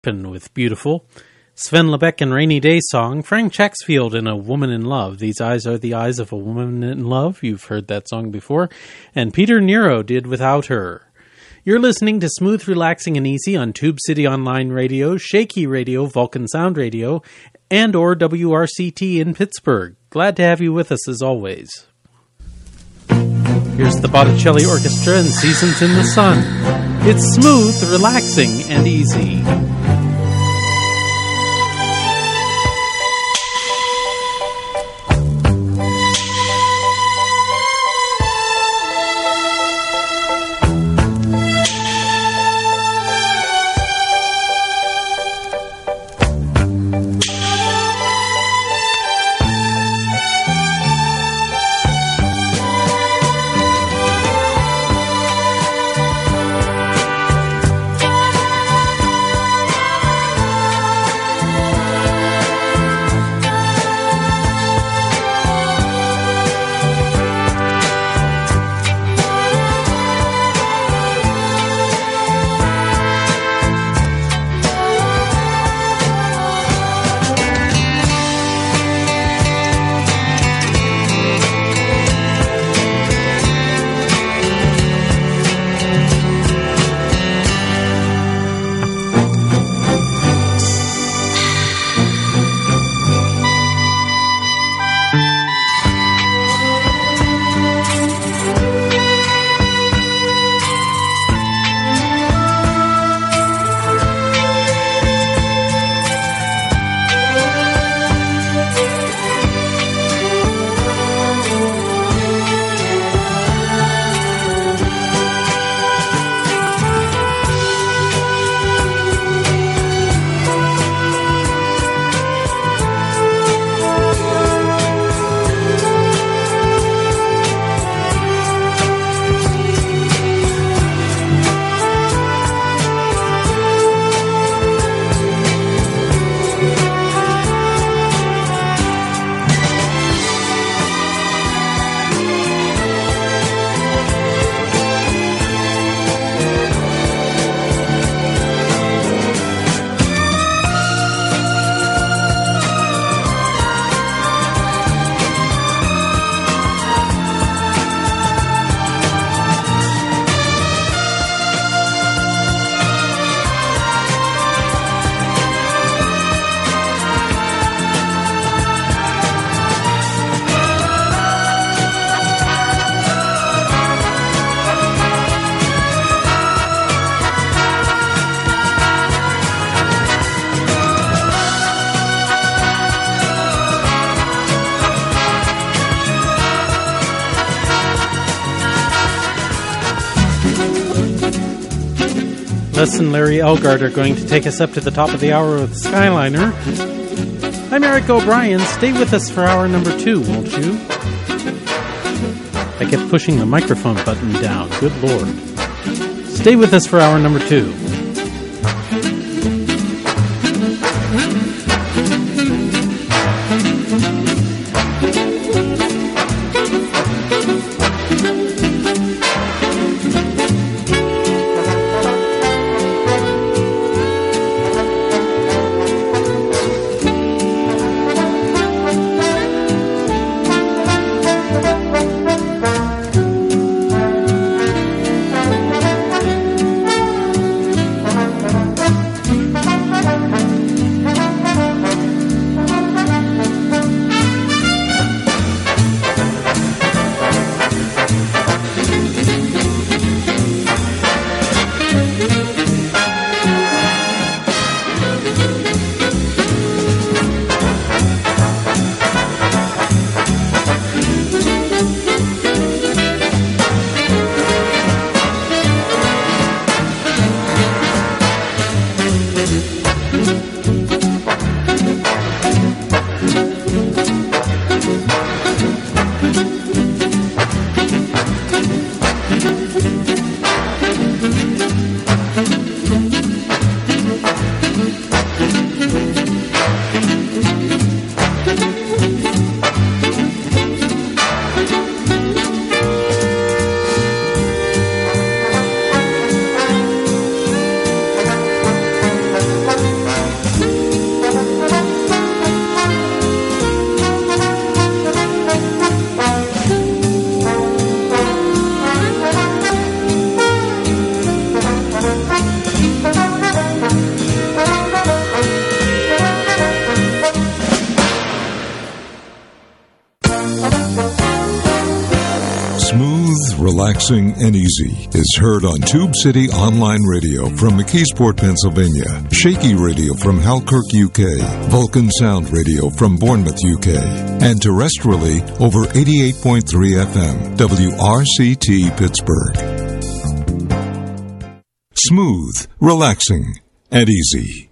with Beautiful, Sven Lebeck and Rainy Day Song, Frank Chaxfield and A Woman in Love, These Eyes Are the Eyes of a Woman in Love, you've heard that song before, and Peter Nero did Without Her. You're listening to Smooth, Relaxing, and Easy on Tube City Online Radio, Shaky Radio, Vulcan Sound Radio, and or WRCT in Pittsburgh. Glad to have you with us as always. Here's the Botticelli Orchestra and Seasons in the Sun. It's smooth, relaxing, and easy. Les and Larry Elgard are going to take us up to the top of the hour with Skyliner. I'm Eric O'Brien. Stay with us for hour number 2, won't you? I kept pushing the microphone button down. Good Lord. Stay with us for hour number 2. relaxing, and easy is heard on Tube City Online Radio from McKeesport, Pennsylvania, Shaky Radio from Halkirk, UK, Vulcan Sound Radio from Bournemouth, UK, and terrestrially over 88.3 FM, WRCT Pittsburgh. Smooth, relaxing, and easy.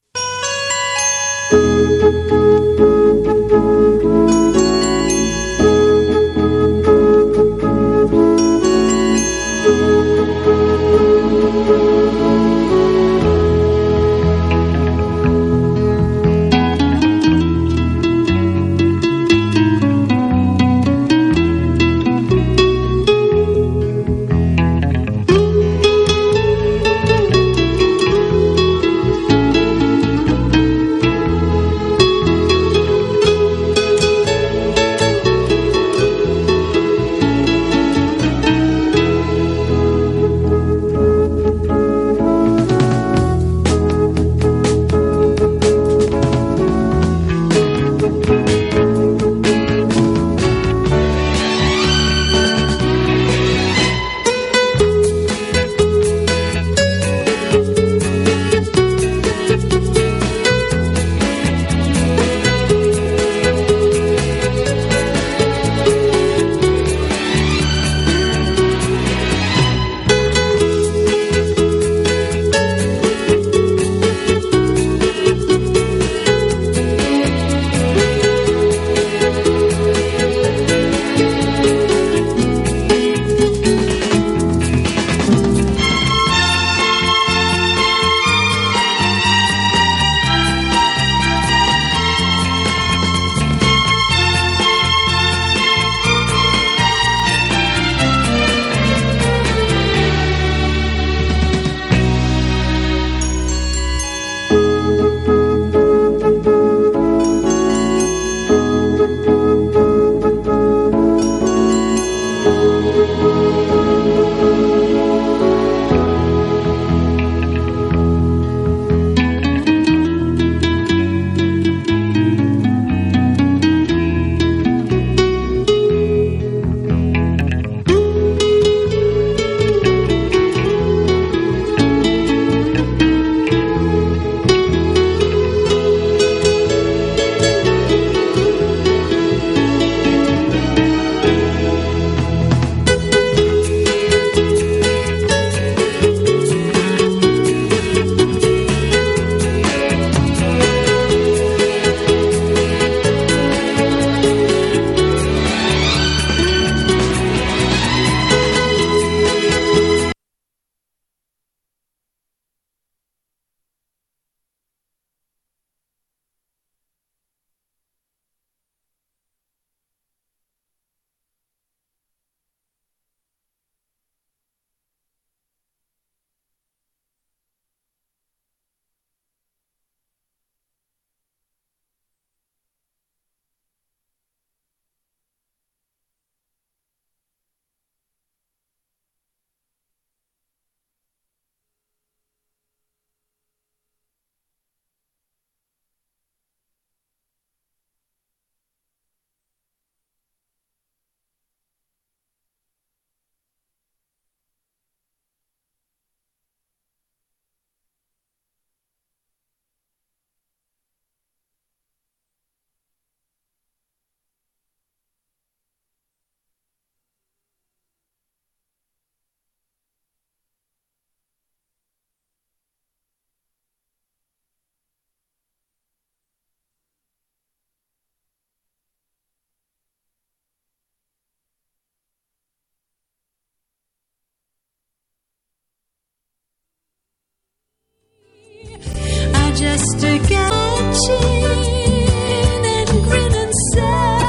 Just to get chin and grin and say,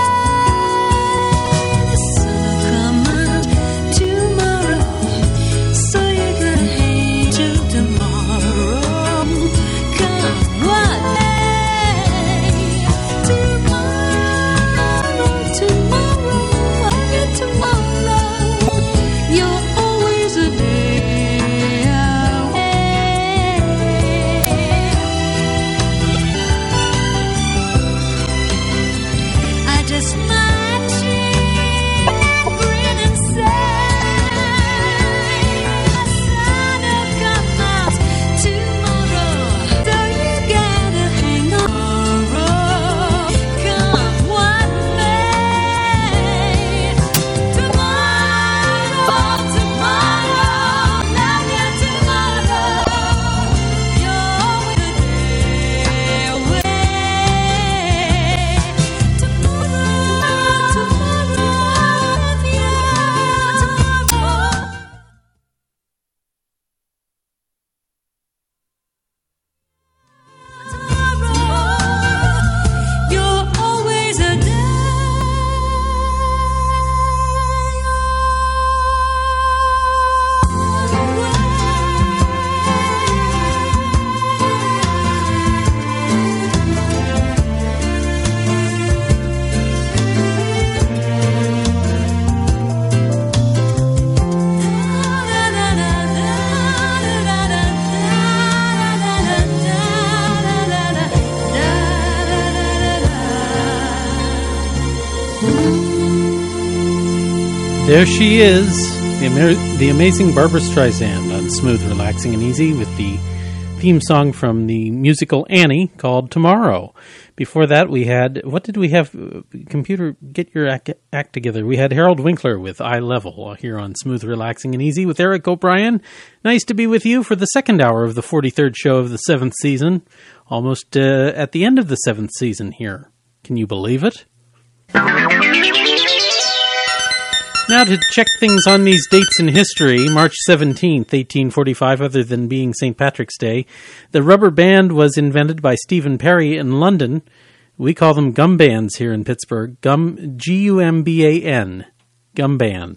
the sun'll come out tomorrow, so you gotta hate till tomorrow. Come what day? Tomorrow, you're always a day away. There she is, the amazing Barbra Streisand on Smooth, Relaxing, and Easy with the theme song from the musical Annie called Tomorrow. Before that, we had, what did we have? Computer, get your act together. We had Harold Winkler with Eye Level here on Smooth, Relaxing, and Easy with Eric O'Brien. Nice to be with you for the second hour of the 43rd show of the 7th season. Almost at the end of the 7th season here. Can you believe it? Now to check things on these dates in history, March 17th, 1845, other than being St. Patrick's Day, the rubber band was invented by Stephen Perry in London. We call them gum bands here in Pittsburgh. Gumban. Gum band.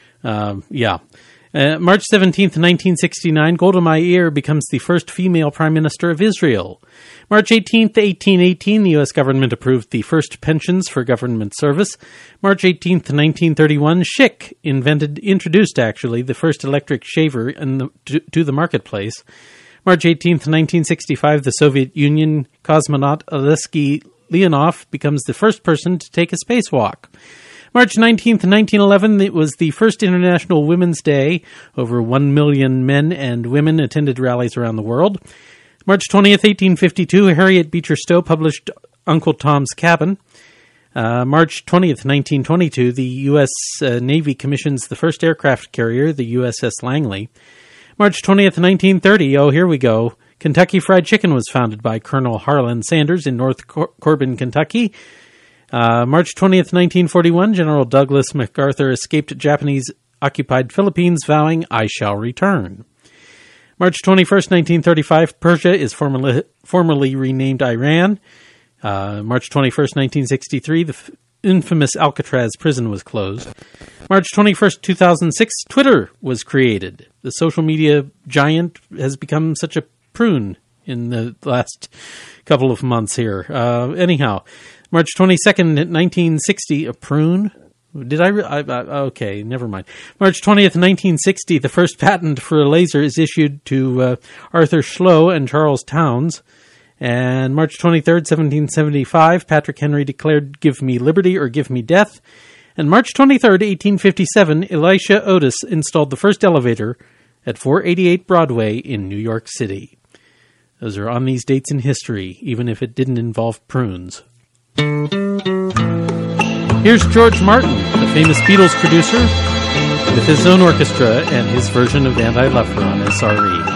March 17th, 1969, Golda Meir becomes the first female Prime Minister of Israel. March 18th, 1818, the U.S. government approved the first pensions for government service. March 18th, 1931, Schick introduced the first electric shaver to the marketplace. March 18th, 1965, the Soviet Union cosmonaut Alexei Leonov becomes the first person to take a spacewalk. March 19th, 1911, it was the first International Women's Day. Over 1 million men and women attended rallies around the world. March 20th, 1852, Harriet Beecher Stowe published Uncle Tom's Cabin. March 20th, 1922, the U.S. Navy commissions the first aircraft carrier, the USS Langley. March 20th, 1930, here we go. Kentucky Fried Chicken was founded by Colonel Harlan Sanders in North Corbin, Kentucky. March 20th, 1941, General Douglas MacArthur escaped Japanese-occupied Philippines, vowing, "I shall return." March 21st, 1935, Persia is formally renamed Iran. March 21st, 1963, the infamous Alcatraz prison was closed. March 21st, 2006, Twitter was created. The social media giant has become such a prune in the last couple of months here. March 22nd, 1960, a prune? Did okay, never mind. March 20th, 1960, the first patent for a laser is issued to Arthur Schlow and Charles Towns. And March 23rd, 1775, Patrick Henry declared, "Give me liberty or give me death." And March 23rd, 1857, Elisha Otis installed the first elevator at 488 Broadway in New York City. Those are on these dates in history, even if it didn't involve prunes. Here's George Martin, the famous Beatles producer, with his own orchestra and his version of And I Love Her on SRE.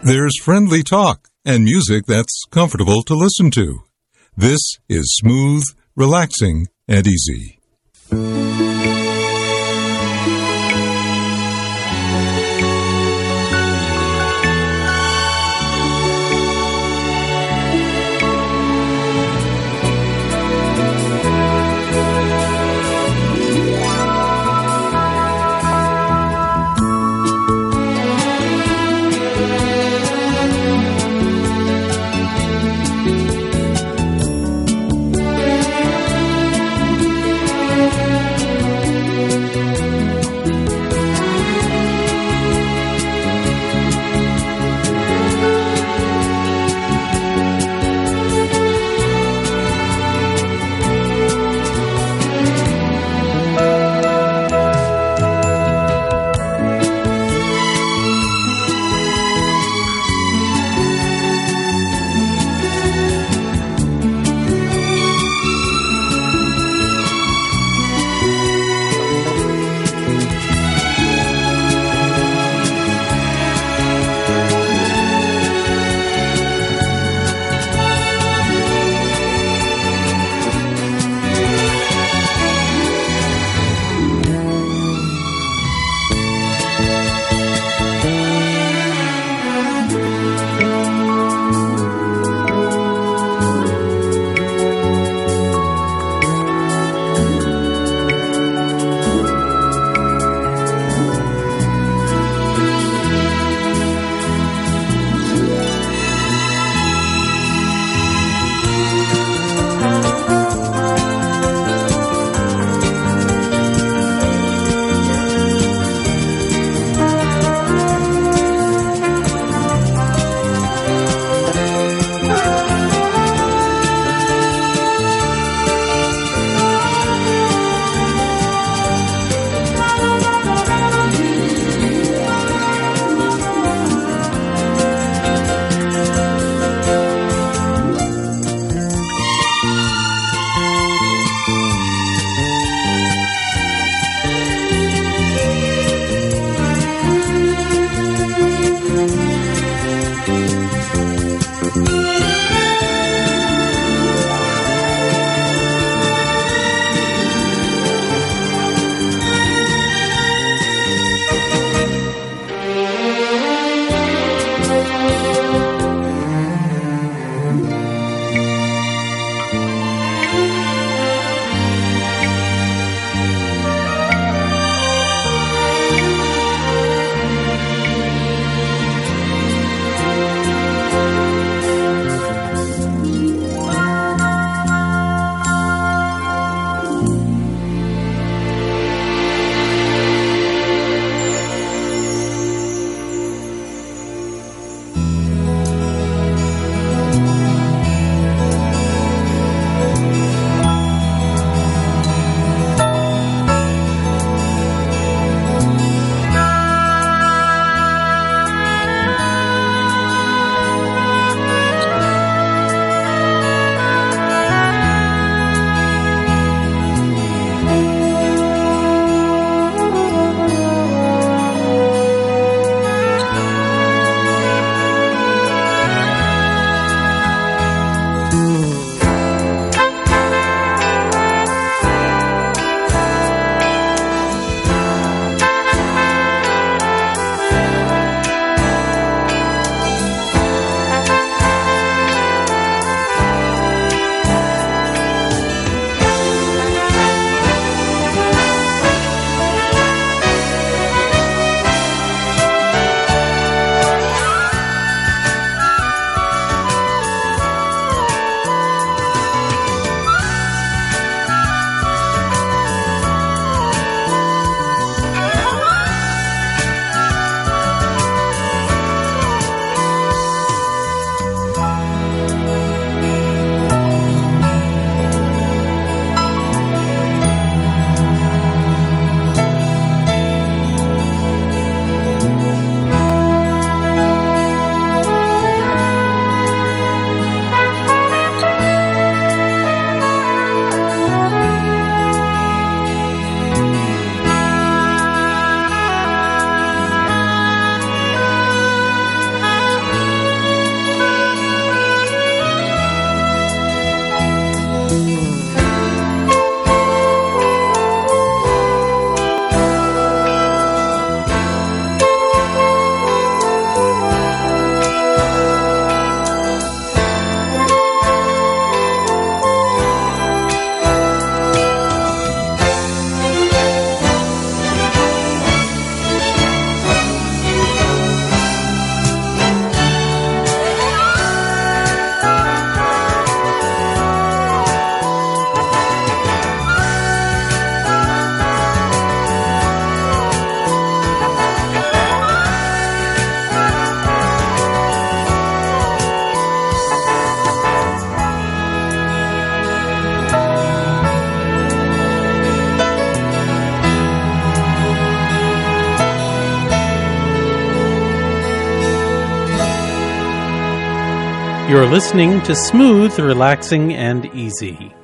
There's friendly talk and music that's comfortable to listen to. This is smooth, relaxing, and easy. You're listening to Smooth, Relaxing, and Easy.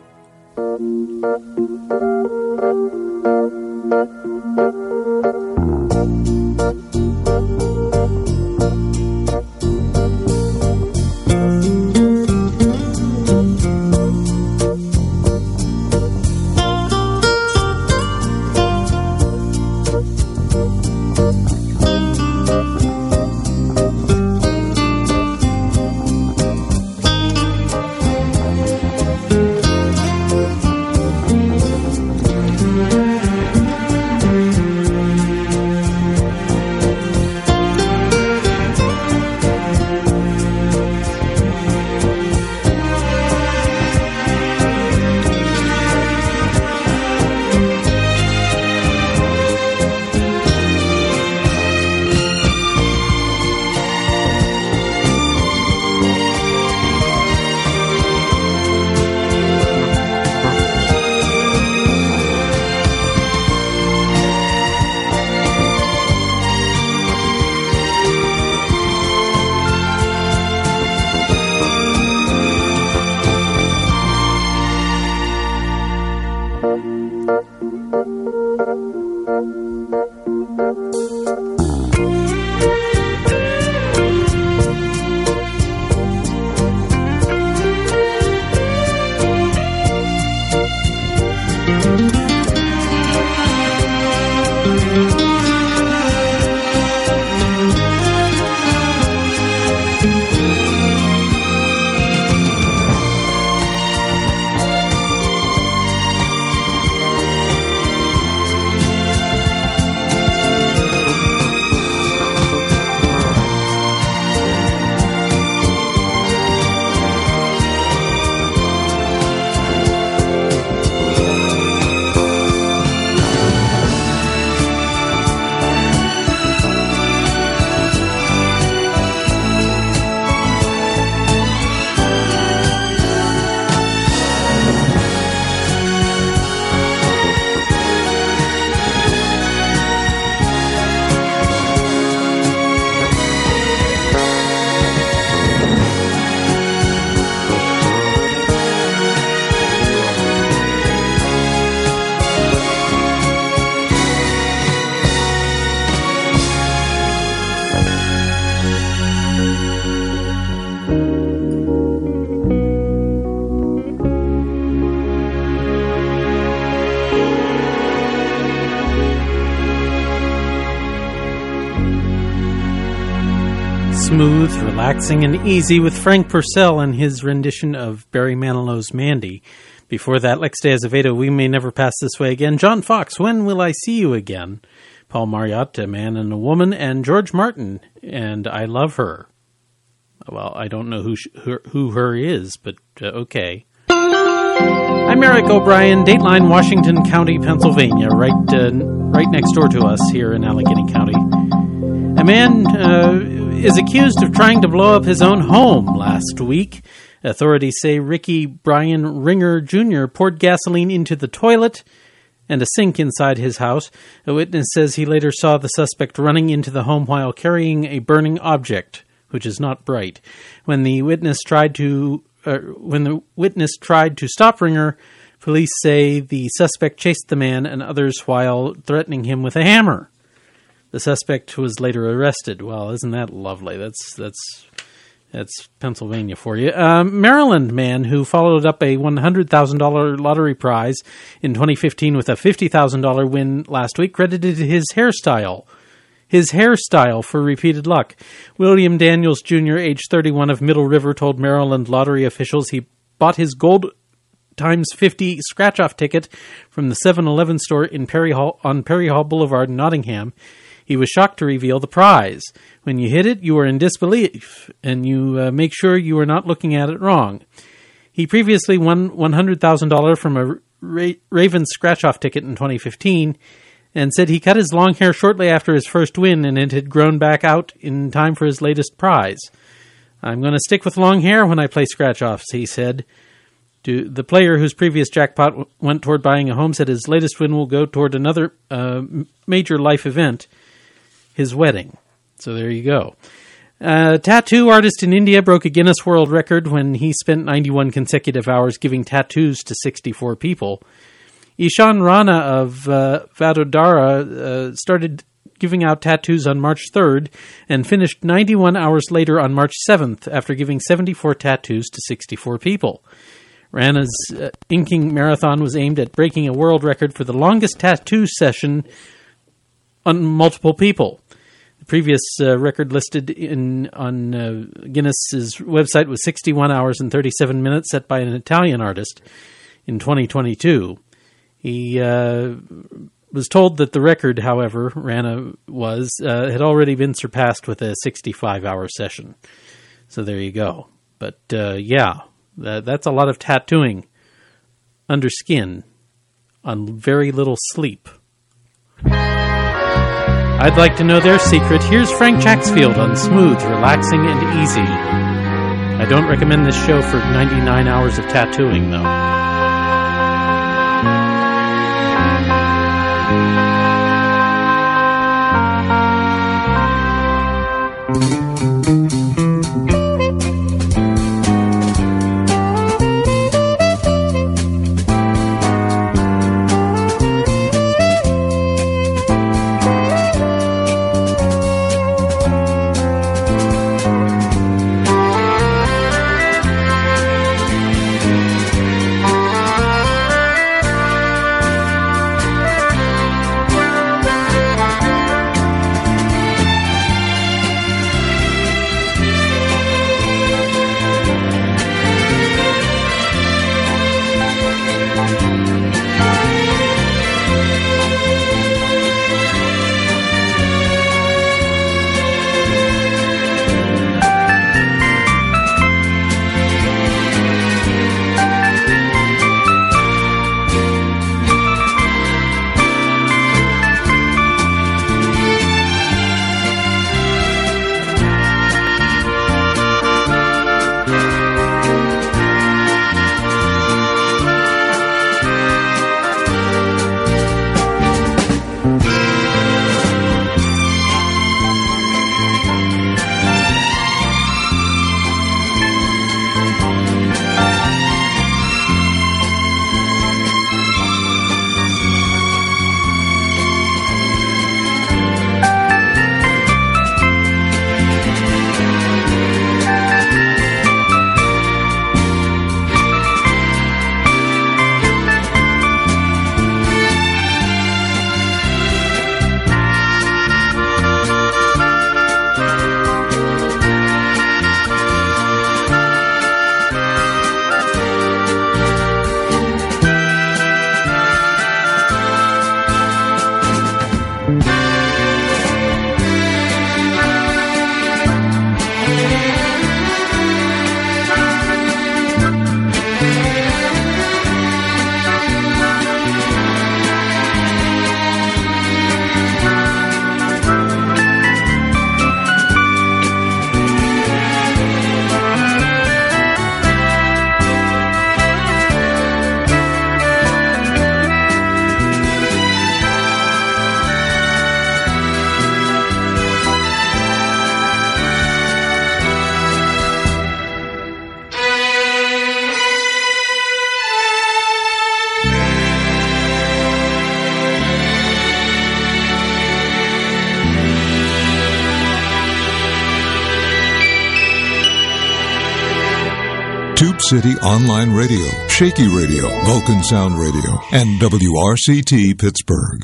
Smooth, Relaxing, and Easy with Frank Purcell and his rendition of Barry Manilow's Mandy. Before that, Lex de Azevedo, We May Never Pass This Way Again. John Fox, When Will I See You Again? Paul Marriott, A Man and a Woman, and George Martin, and I Love Her. Well, I don't know who her is, but okay. I'm Eric O'Brien, Dateline, Washington County, Pennsylvania, right next door to us here in Allegheny County. A man is accused of trying to blow up his own home last week. Authorities say Ricky Brian Ringer Jr. poured gasoline into the toilet and a sink inside his house. A witness says he later saw the suspect running into the home while carrying a burning object, which is not bright. When the witness tried to stop Ringer, police say the suspect chased the man and others while threatening him with a hammer. The suspect was later arrested. Well, isn't that lovely? That's Pennsylvania for you. Maryland man who followed up a $100,000 lottery prize in 2015 with a $50,000 win last week credited his hairstyle for repeated luck. William Daniels Jr., age 31 of Middle River, told Maryland lottery officials he bought his gold times 50 scratch-off ticket from the 7-Eleven store on Perry Hall Boulevard in Nottingham. He was shocked to reveal the prize. When you hit it, you are in disbelief, and you make sure you are not looking at it wrong. He previously won $100,000 from a Ravens scratch-off ticket in 2015, and said he cut his long hair shortly after his first win, and it had grown back out in time for his latest prize. I'm going to stick with long hair when I play scratch-offs, he said. The player whose previous jackpot went toward buying a home said his latest win will go toward another major life event, his wedding. So there you go. A tattoo artist in India broke a Guinness World Record when he spent 91 consecutive hours giving tattoos to 64 people. Ishan Rana of Vadodara started giving out tattoos on March 3rd and finished 91 hours later on March 7th after giving 74 tattoos to 64 people. Rana's inking marathon was aimed at breaking a world record for the longest tattoo session on multiple people. The previous record listed on Guinness's website was 61 hours and 37 minutes, set by an Italian artist in 2022. He was told that the record, however, Rana had already been surpassed with a 65-hour session. So there you go. But that's a lot of tattooing under skin on very little sleep. I'd like to know their secret. Here's Frank Chaxfield on Smooth, Relaxing, and Easy. I don't recommend this show for 99 hours of tattooing, though. Tube City Online Radio, Shaky Radio, Vulcan Sound Radio, and WRCT Pittsburgh.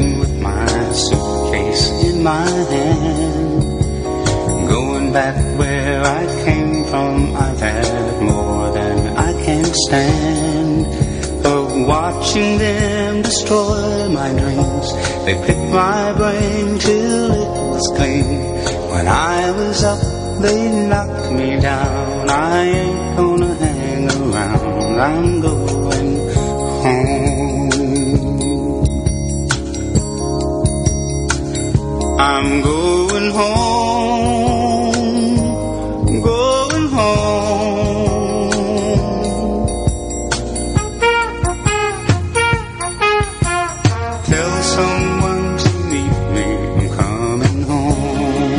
train with my suitcase in my hand, going back where I came from. I've had more than I can stand of watching them destroy my dreams. They picked my brain till it was clean. When I was up, they knocked me down. I ain't gonna hang around. I'm going home. I'm going home, going home. Tell someone to meet me, I'm coming home.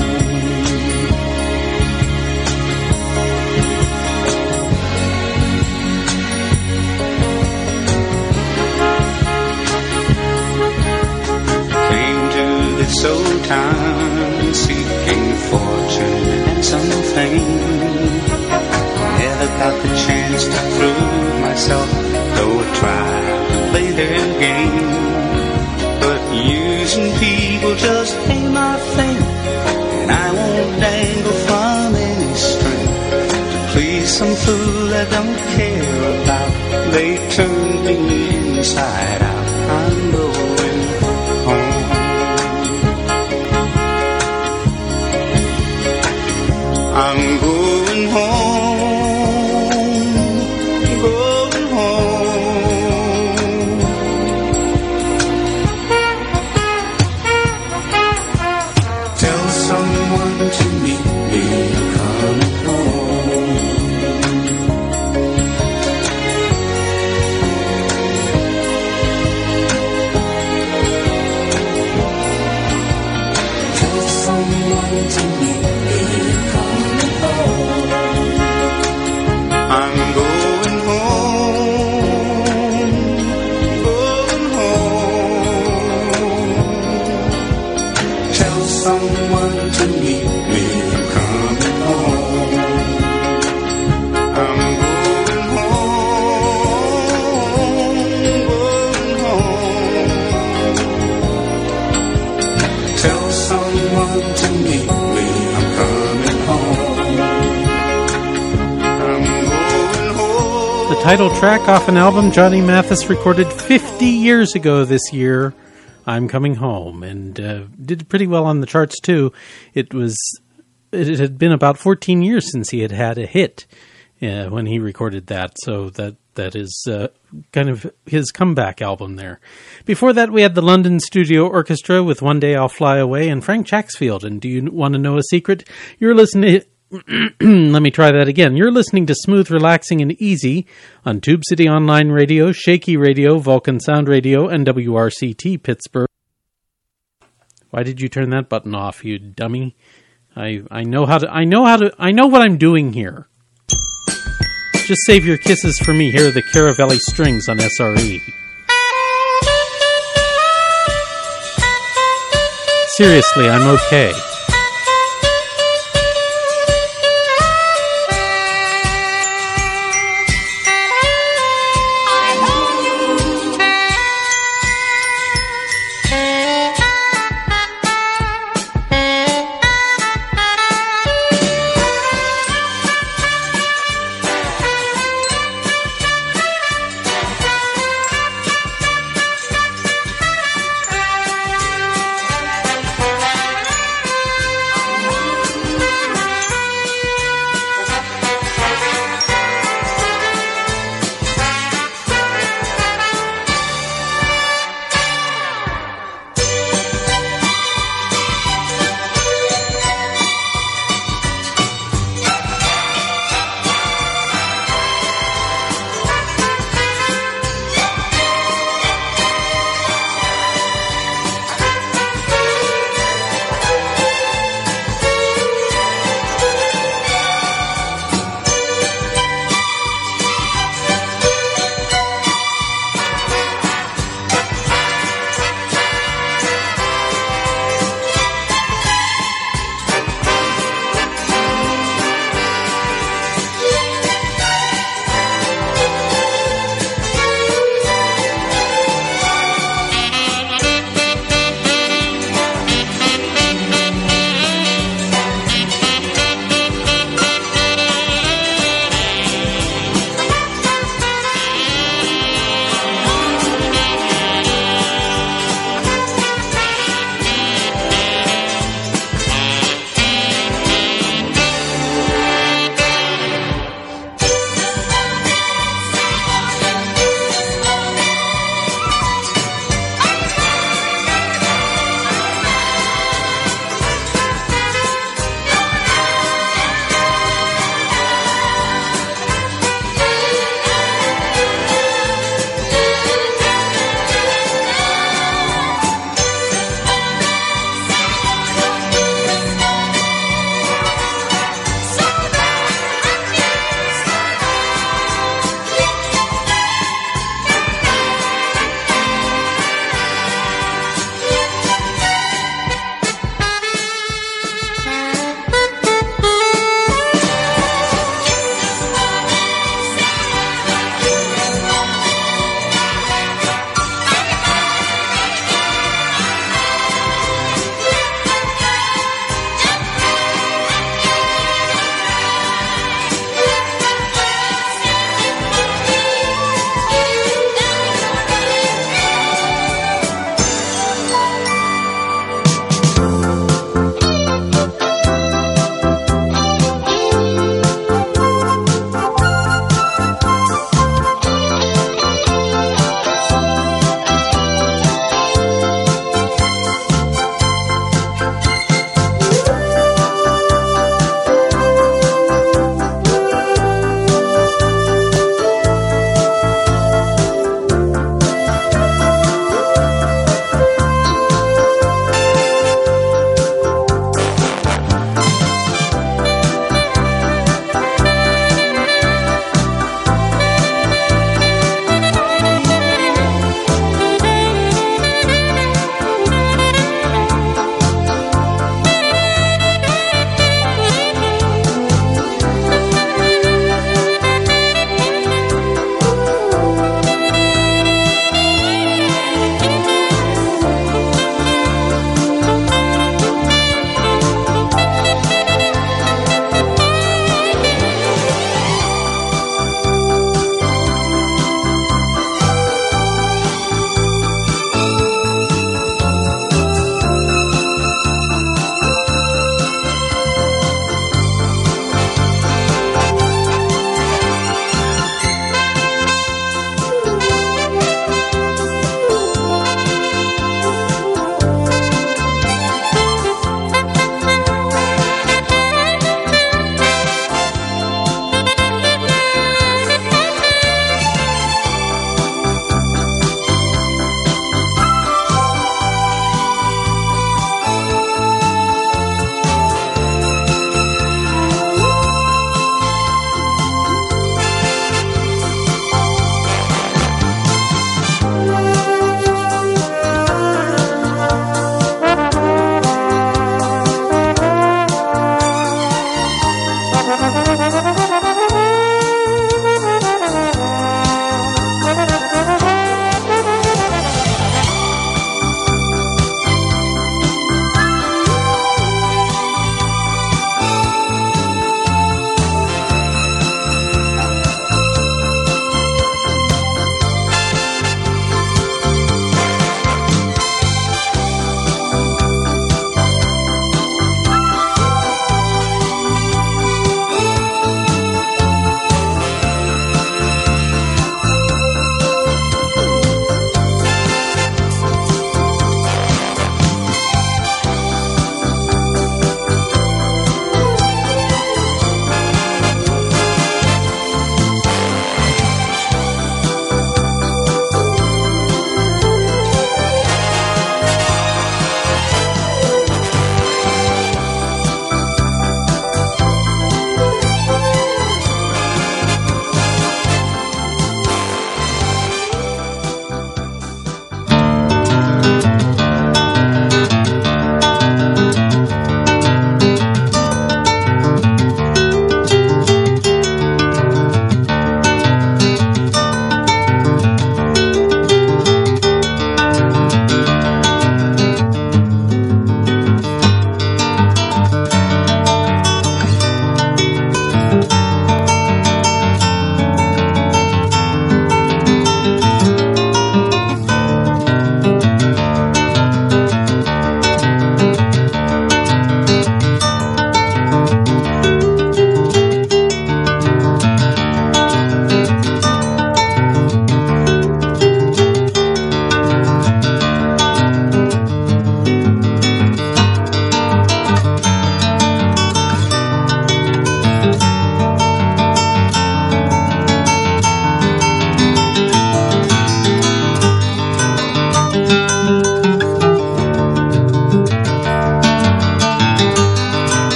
Came to this old town seeking fortune and some fame. Never got the chance to prove myself, though I tried to play their game. But using people just ain't my thing, and I won't dangle from any string to please some fool I don't care about. They turned me inside out. I'm going home. I'm going home, going home. Tell someone to meet me, I'm coming home. Tell someone to meet me, I'm coming home. I'm going home, going home. Tell someone to meet me, I'm coming home. I'm going home, going home. Tell someone to meet me, I'm coming home. I'm going home. The title track off an album Johnny Mathis recorded 50 years ago this year, I'm Coming Home, and did pretty well on the charts too. It had been about 14 years since he had a hit when he recorded that, so that is kind of his comeback album there. Before that, we had the London Studio Orchestra with One Day I'll Fly Away and Frank Chaxfield. And do you want to know a secret? You're listening. Let me try that again. You're listening to Smooth, Relaxing, and Easy on Tube City Online Radio, Shaky Radio, Vulcan Sound Radio, and WRCT Pittsburgh. Why did you turn that button off, you dummy? I know what I'm doing here. Just save your kisses for me. Here are the Caravelli Strings on SRE. Seriously, I'm okay.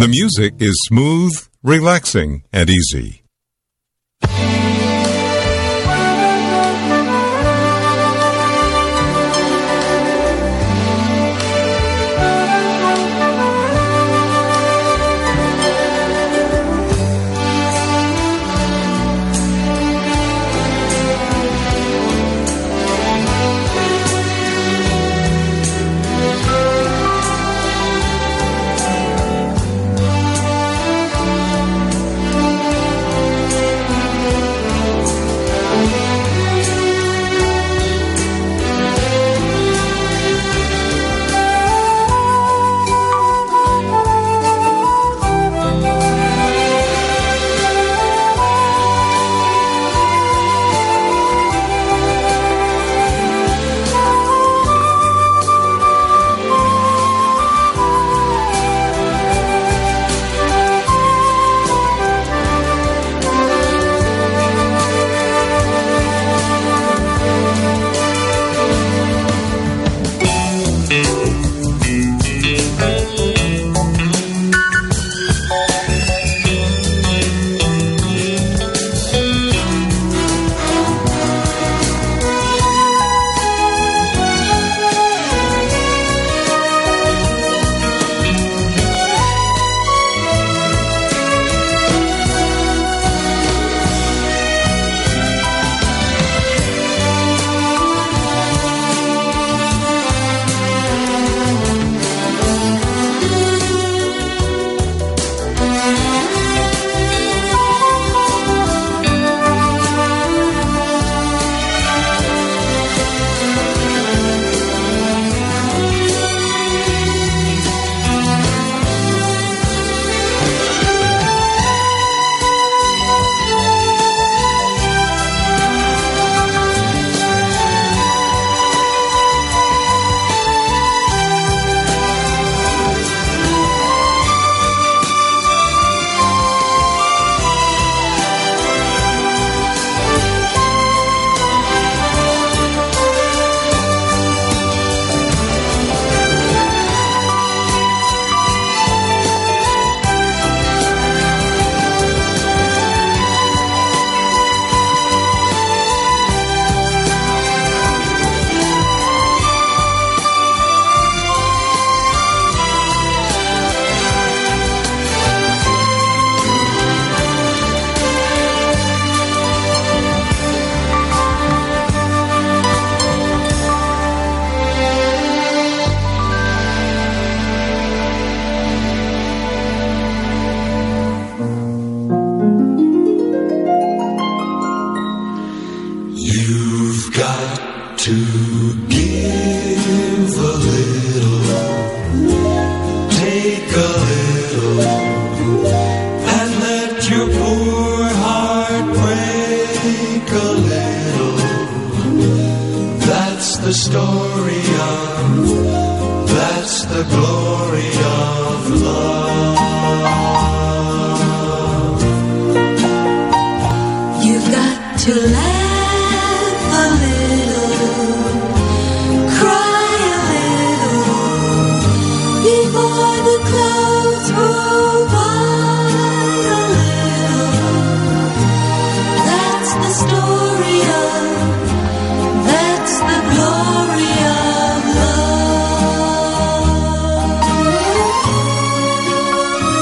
The music is smooth, relaxing, and easy.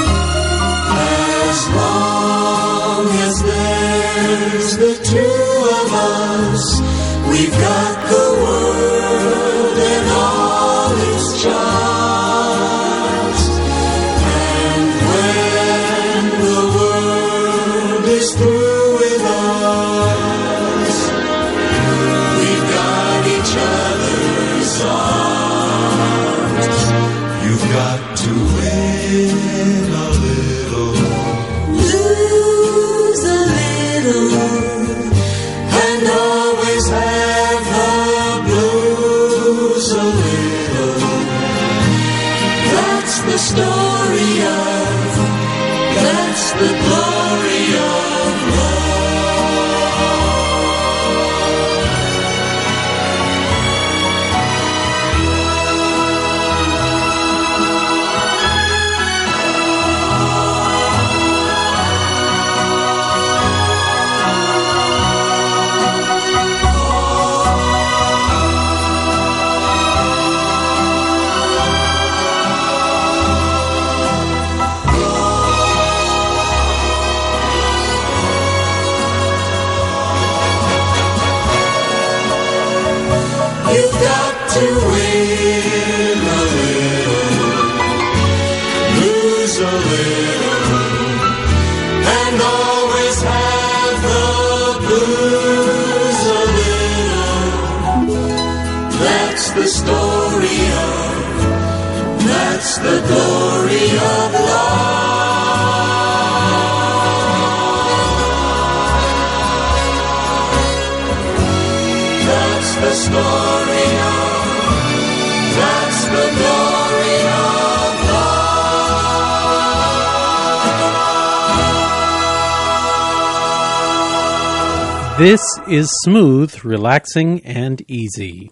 As long as there's the two You've got to win a little, lose a little, and always have the blues a little. That's the story of, that's the glory of love. That's the story of, that's the glory of love. This is smooth, relaxing, and easy.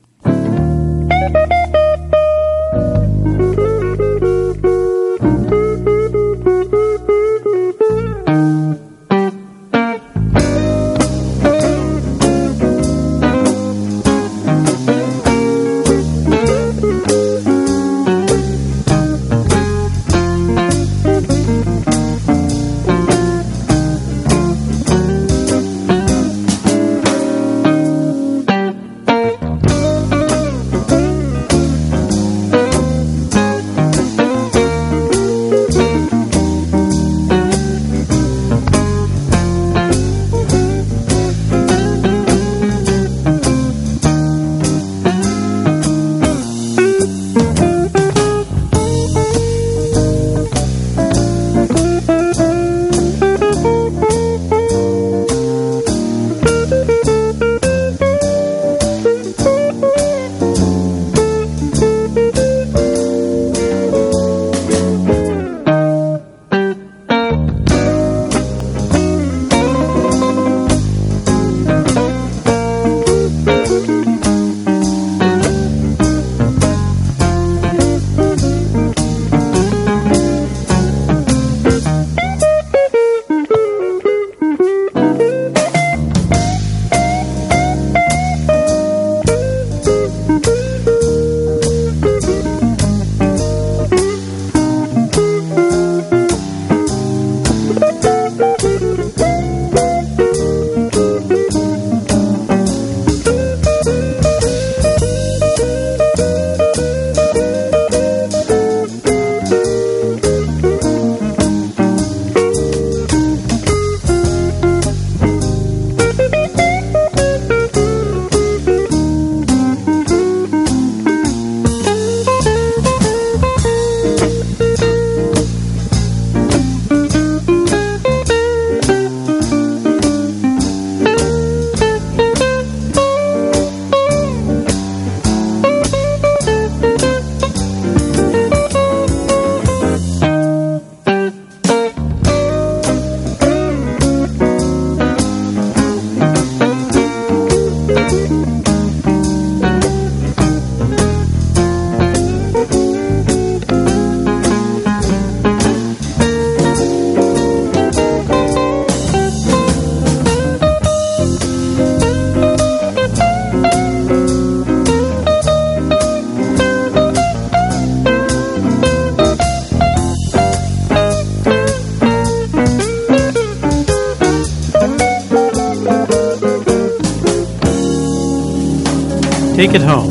Take it home.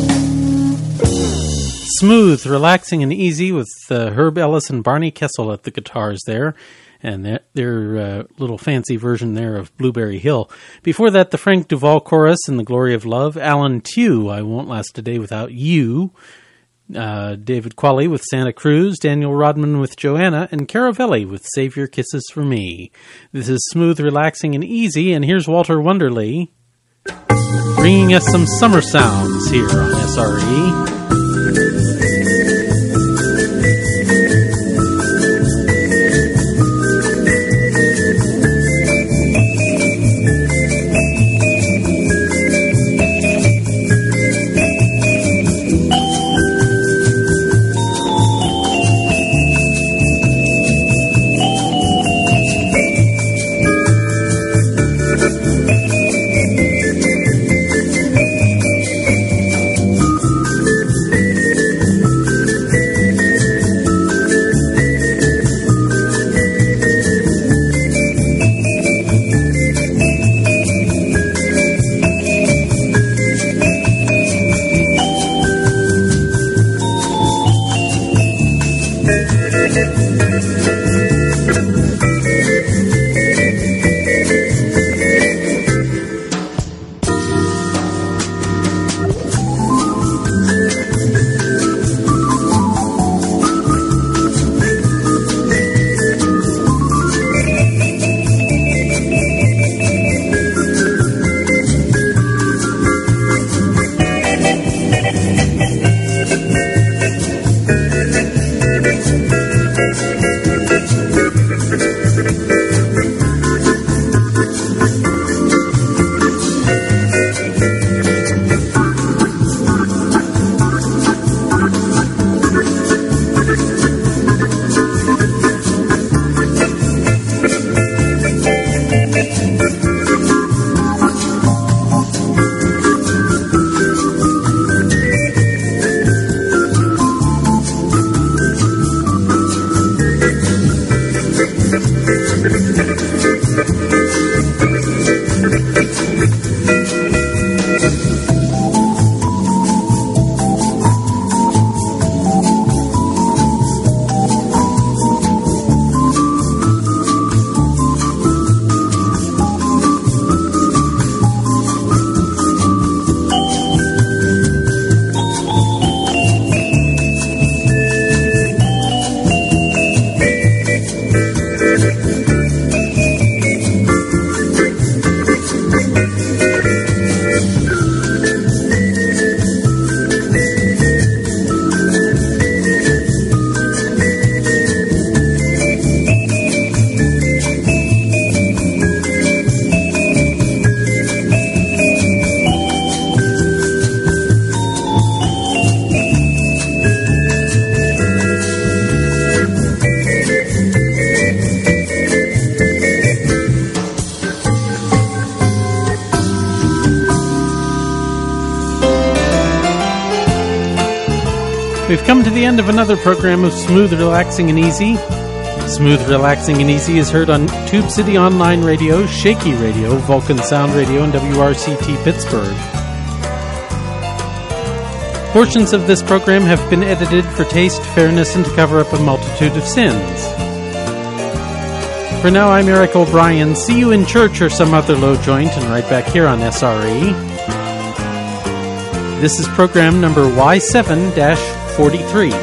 Smooth, relaxing, and easy with Herb Ellis and Barney Kessel at the guitars there, and their little fancy version there of Blueberry Hill. Before that, the Frank Duval chorus and the Glory of Love. Alan Tew, I Won't Last a Day Without You. David Qualley with Santa Cruz, Daniel Rodman with Joanna, and Caravelli with Save Your Kisses for Me. This is Smooth, Relaxing, and Easy, and here's Walter Wunderly bringing us some summer sounds here on SRE. We've come to the end of another program of Smooth, Relaxing, and Easy. Smooth, Relaxing, and Easy is heard on Tube City Online Radio, Shaky Radio, Vulcan Sound Radio, and WRCT Pittsburgh. Portions of this program have been edited for taste, fairness, and to cover up a multitude of sins. For now, I'm Eric O'Brien. See you in church or some other low joint, and right back here on SRE. This is program number Y7-43.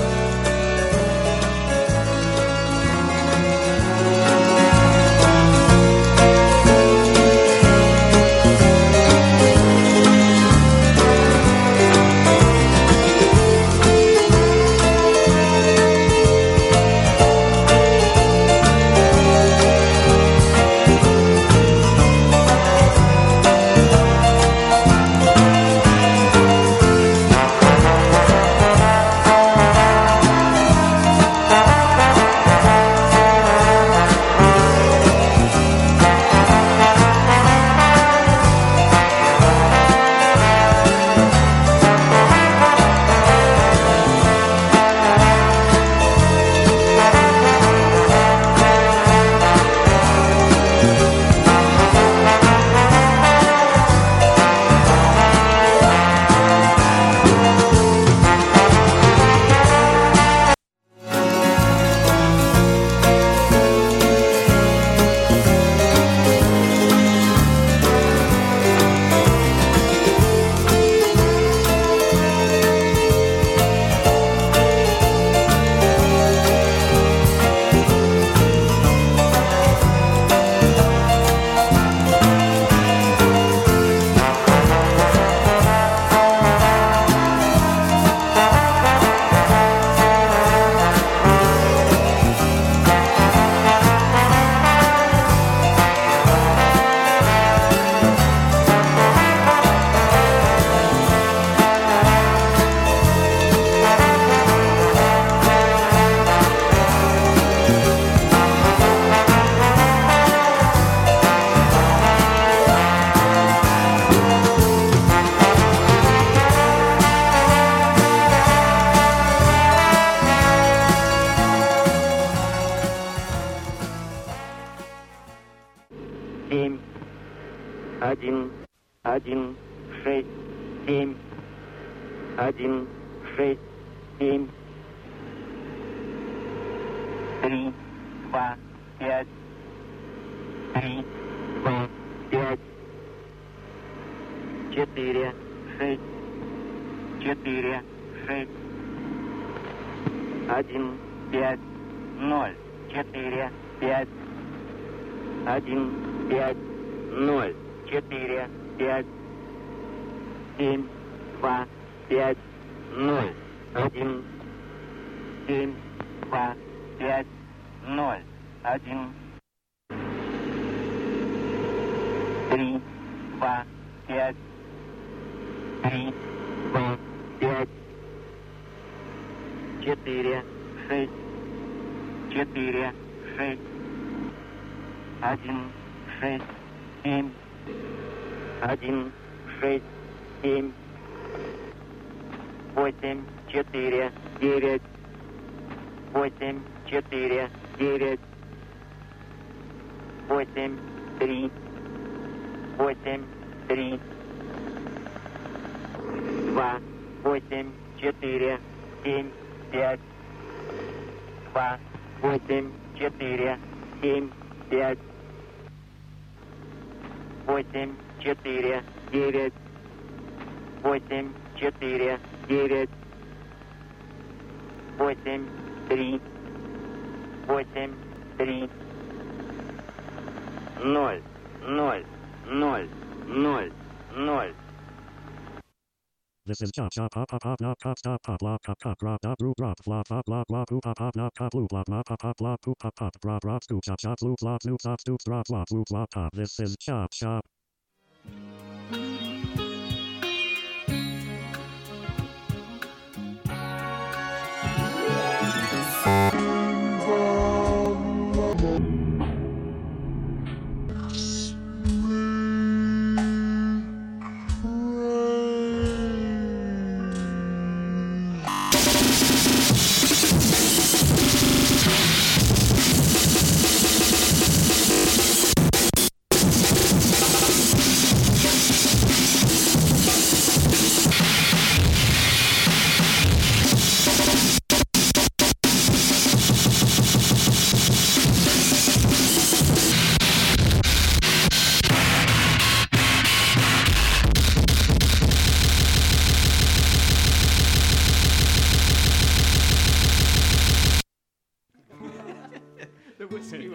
This is chop chop pop pop pop knock pop stop pop lock pop pop drop dot group drop flop flop block wop poop pop pop knock pop loop lock knock pop pop block poop pop pop drop drop scoop chop chop loop flop loop stop stoop drop flop loop flop pop. This is chop chop.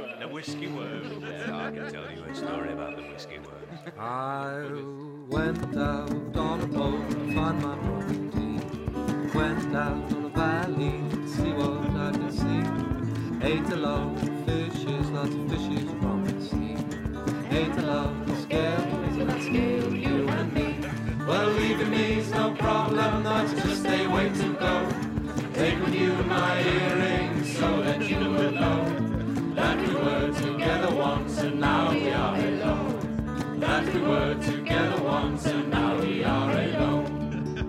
The whiskey worm. I can tell you a story about the whiskey worm. I went out on a boat to find my broken teeth. Went out on a valley to see what I could see. Ate a lot of fishes, lots of fishes from the sea. Ate a lot of scales, and that scale you and me. Well, leaving me's no problem, that's just a way to go. Take with you my earrings so that you will know that we were together once and now we are alone. That we were together once and now we are alone.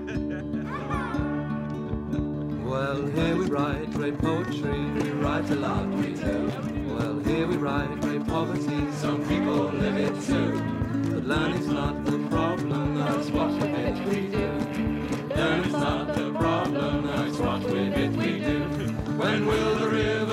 Well, here we write great poetry, we write a lot, we do. Well, here we write great poverty, some people live it too. But learning's not the problem, that's what with it we do. Learning's not the problem, that's what with it we do. When will the river